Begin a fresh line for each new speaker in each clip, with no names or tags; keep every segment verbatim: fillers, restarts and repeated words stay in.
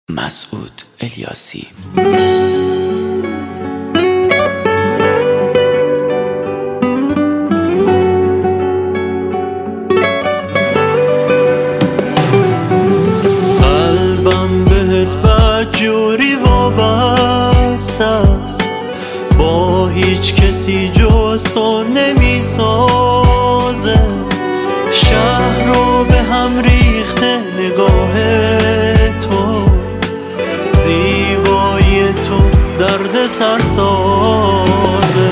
مسعود الیاسی.
قلبم بهت بدجوری وابسته است، با هیچ کسی جز تو نمیسازه. شهر رو به هم ریخته نگاه تو، زیبایی تو درد سر سازه.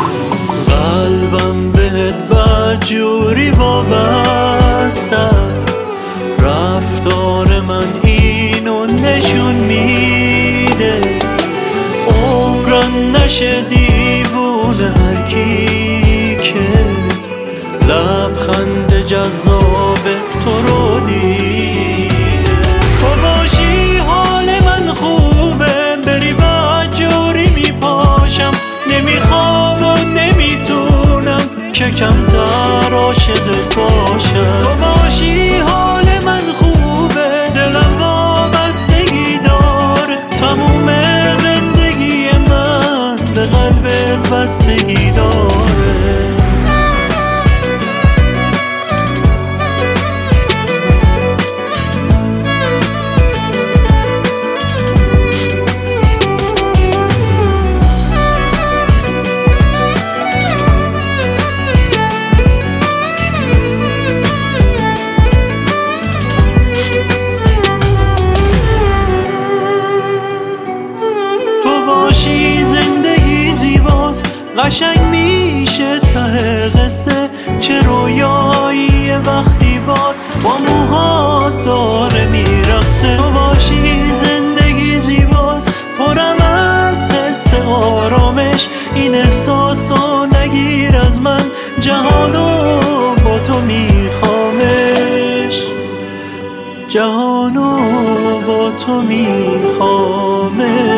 قلبم بهت بدجوری وابسته است، رفتار من اینو نشون میده. عمرم نشه دیوونه هر کی که لبخند جذاب تو رو دیده. تو باشی حال من خوبه، بری بدجوری میپاشم. نمیخوام و نمیتونم که کمتر عاشقت باشم. تو باشی حال من خوبه، دلم وابستگی داره. تموم زندگی من به قلبت بستگی داره. باشی زندگی زیباست، قشنگ میشه ته قصه. چه رویایی وقتی باد با موهات داره میرقصه. تو باشی زندگی زیباست، پرم از حس آرامش. این احساسو نگیر از من، جهانو با تو میخوامش. جهانو با تو میخوامش.